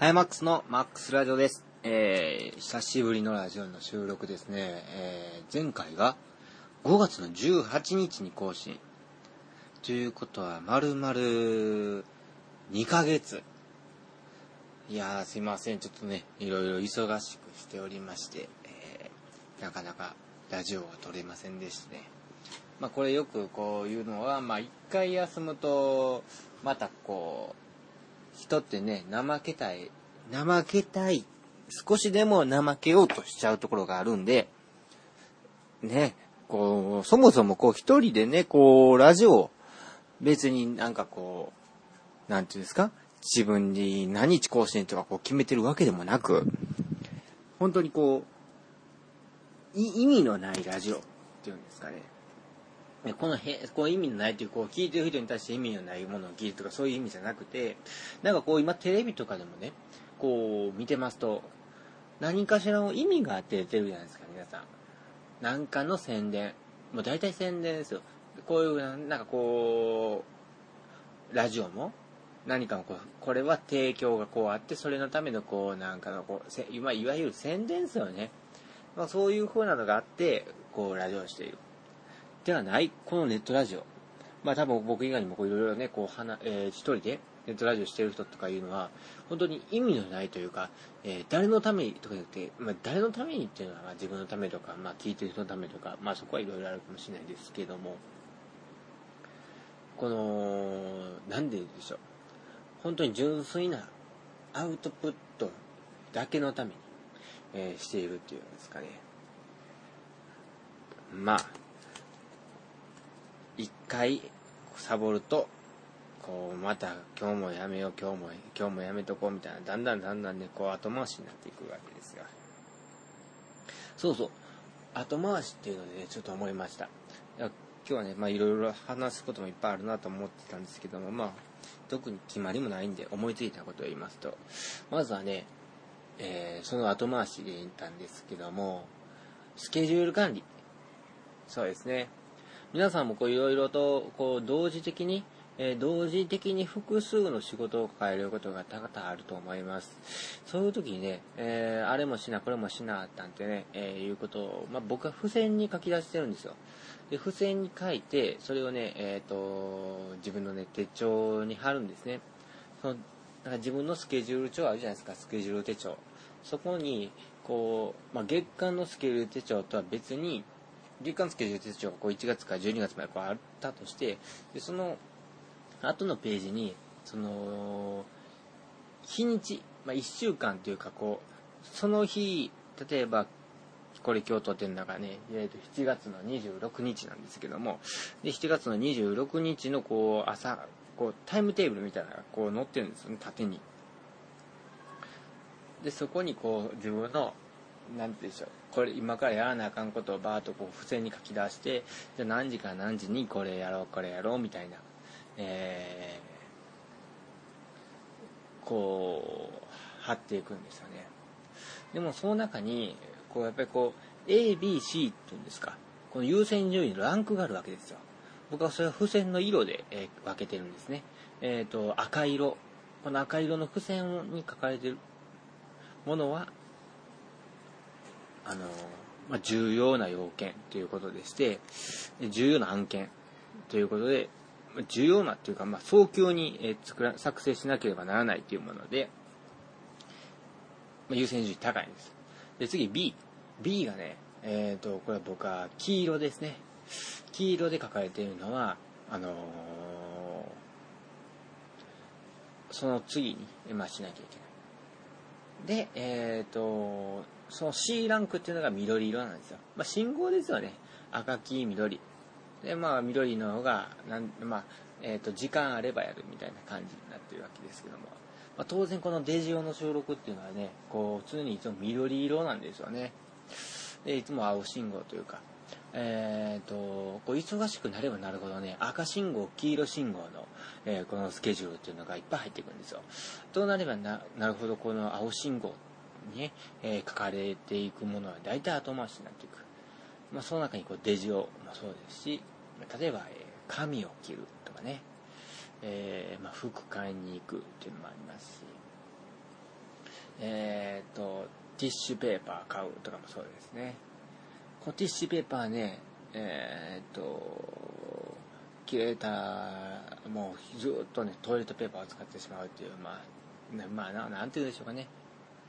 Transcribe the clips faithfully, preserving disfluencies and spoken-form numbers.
アイマックスのマックスラジオです。えー、久しぶりのラジオの収録ですね。えー、前回がごがつのじゅうはちにちに更新。ということは、まるまるにかげつ。いやー、すいません。ちょっとね、いろいろ忙しくしておりまして、えー、なかなかラジオが撮れませんでしたね。まあ、これよくこういうのは、まあ、一回休むと、またこう、人ってね、怠けたい、怠けたい、少しでも怠けようとしちゃうところがあるんで、ね、こう、そもそもこう一人でね、こう、ラジオ、別になんかこう、なんていうんですか、自分に何日更新とかこう決めてるわけでもなく、本当にこう、意味のないラジオっていうんですかね。このへこう意味のないという、こう聞いてる人に対して意味のないものを聞いるとかそういう意味じゃなくて、なんかこう今テレビとかでもね、こう見てますと、何かしらの意味があって出てるじゃないですか、皆さん。なんかの宣伝。もう大体宣伝ですよ。こういう、なんかこう、ラジオも、何かこう、これは提供がこうあって、それのためのこう、なんかのこう、せいわいわゆる宣伝ですよね。まあ、そういう風なのがあって、こう、ラジオをしている。ではない、このネットラジオ。まあ多分僕以外にもこういろいろね、こう、はな、えー、一人でネットラジオしてる人とかいうのは、本当に意味のないというか、えー、誰のためにとか言って、まあ誰のためにっていうのは、まあ、自分のためとか、まあ聞いてる人のためとか、まあそこはいろいろあるかもしれないですけども、この、なんででしょう。本当に純粋なアウトプットだけのために、えー、しているっていうんですかね。まあ、一回サボると、こうまた今日もやめよう今日も今日もやめとこうみたいな、だんだんだんだんね、こう後回しになっていくわけですが、そうそう、後回しっていうのでね、ちょっと思いました。いや今日はね、まあいろいろ話すこともいっぱいあるなと思ってたんですけども、まあ特に決まりもないんで思いついたことを言いますと、まずはね、えー、その後回しで言ったんですけども、スケジュール管理。そうですね、皆さんもこういろいろとこう同時的に、えー、同時的に複数の仕事を抱えることが多々あると思います。そういう時にね、えー、あれもしなこれもしななんてね、えー、いうことを、まあ、僕は付箋に書き出してるんですよ。で、付箋に書いて、それをね、えっと自分のね手帳に貼るんですね。そのなんか自分のスケジュール帳あるじゃないですか、スケジュール手帳。そこにこう、まあ、月間のスケジュール手帳とは別に、月間スケジュール手帳がこういちがつからじゅうにがつまでこうあったとして、でその後のページにその日にち、まあ、いっしゅうかんというか、こうその日、例えばこれ今日撮ってるのがね、えー、としちがつのにじゅうろくにちなんですけども、でしちがつのにじゅうろくにちのこう朝こうタイムテーブルみたいなのがこう載ってるんですよね、縦に。でそこにこう自分のなんてでしょう、これ今からやらなあかんことをバーッとこう付箋に書き出して、じゃあ何時から何時にこれやろうこれやろうみたいな、えー、こう貼っていくんですよね。でもその中にこうやっぱりこう エービーシー っていうんですか、この優先順位のランクがあるわけですよ。僕はそれは付箋の色で、えー、分けてるんですね。えっと赤色、この赤色の付箋に書かれているものはあのまあ、重要な要件ということでして、重要な案件ということで、重要なというか、まあ、早急に、えー、作ら作成しなければならないというもので、まあ、優先順位高いんです。で次 B。B がね、えっと、これは僕は黄色ですね。黄色で書かれているのは、あのー、その次に、まあ、しなきゃいけない。で、えっと、その C ランクっていうのが緑色なんですよ。まあ、信号ですよね。赤、黄、緑。で、まあ、緑の方が、なん、まあ、えっと、時間あればやるみたいな感じになってるわけですけども。まあ、当然このデジオの収録っていうのはね、こう、常にいつも緑色なんですよね。で、いつも青信号というか、えっと、こう、忙しくなればなるほどね、赤信号、黄色信号の、えー、このスケジュールっていうのがいっぱい入ってくるんですよ。となればな、なるほど、この青信号、に、えー、書かれていくものは大体後回しになっていく。まあ、その中にこうデジオもそうですし、例えば、えー、髪を切るとかね、えーまあ、服買いに行くっていうのもありますし、 えっとティッシュペーパー買うとかもそうですね。このティッシュペーパーね、えっと切れたらもうずっとねトイレットペーパーを使ってしまうっていう、まあ、ね、まあな、なんて言うんでしょうかね。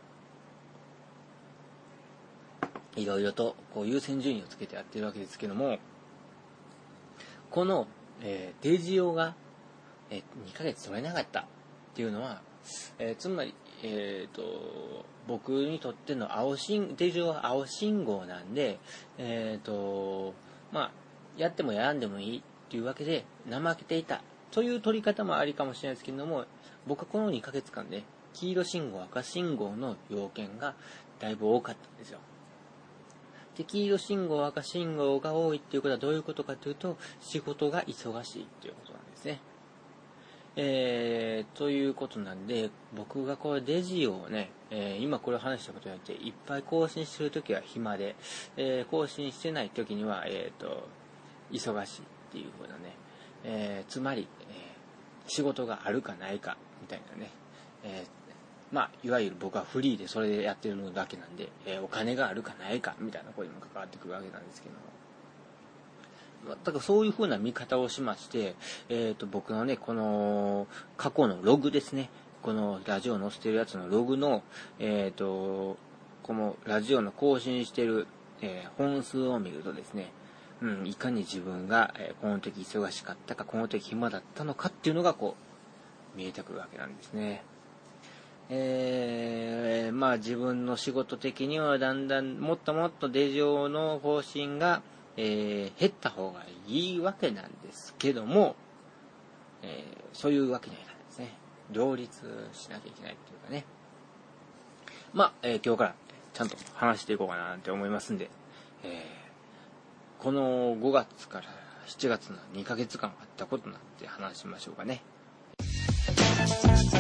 いろいろとこう優先順位をつけてやってるわけですけども、この、えー、デジオが、えー、にかげつ取れなかったっていうのは、えー、つまり、えー、と僕にとっての青信デジオは青信号なんで、えーとまあ、やってもやらんでもいいっていうわけで怠けていたという取り方もありかもしれないですけども、僕はこのにかげつかんで黄色信号赤信号の要件がだいぶ多かったんですよ。で、黄色信号赤信号が多いっていうことはどういうことかというと、仕事が忙しいっていうことなんですね。えー、ということなんで、僕がこれデジをね、えー、今これを話したことによっていっぱい更新してるときは暇で、えー、更新してないときには、えーと、忙しいっていう風なね、えー、つまり、えー、仕事があるかないかみたいなね、えーまあ、いわゆる僕はフリーでそれでやってるのだけなんで、えー、お金があるかないかみたいなことにも関わってくるわけなんですけども、だからそういう風な見方をしまして、えーと、僕のね、この過去のログですね、このラジオ載せてるやつのログの、えーと、このラジオの更新してる、えー、本数を見るとですね、うん、いかに自分が、えー、この時忙しかったか、この時暇だったのかっていうのがこう見えてくるわけなんですね。えー、まあ自分の仕事的にはだんだんもっともっとデジオの更新が、えー、減った方がいいわけなんですけども、えー、そういうわけにはいかないですね。両立しなきゃいけないっていうかね。まあ、えー、今日からちゃんと話していこうかなって思いますんで、えー、このごがつからしちがつのにかげつかんあったことなんて話しましょうかね。